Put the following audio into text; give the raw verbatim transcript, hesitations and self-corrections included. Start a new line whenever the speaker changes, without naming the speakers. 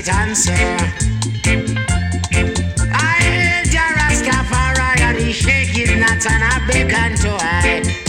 it answer. I hail Jah Rastafari and he shake it not and I beckon to hide.